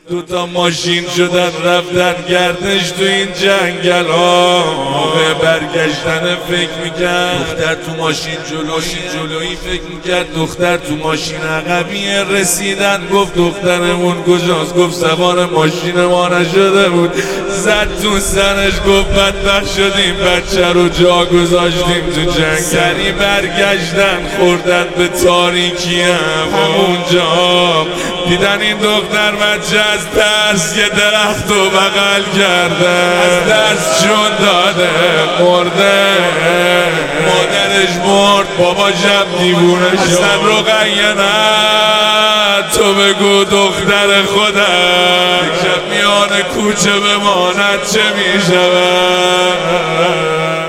دوتا ماشین شدن رفتن گردش تو این جنگل ها. موقع برگشتن فکر میکرد دختر تو ماشین جلویی فکر میکرد دختر تو ماشین عقبیه. رسیدن گفت دخترمون کجاست؟ گفت سوار ماشین ما نشده بود. زد تو سرش گفت بدبخت شدیم بچه رو جا گذاشتیم تو جنگل. سری برگشتن خوردن به تاریکی همونجا دیدن این دختر بچه از ترس یه درخت رو بغل کرده، از دستشون داده مرده. مادرش مرد، بابا شب دیوونه شد. اصلا رقیه نه تو بگو دختر خودم یک شب میان کوچه بماند چه میشود؟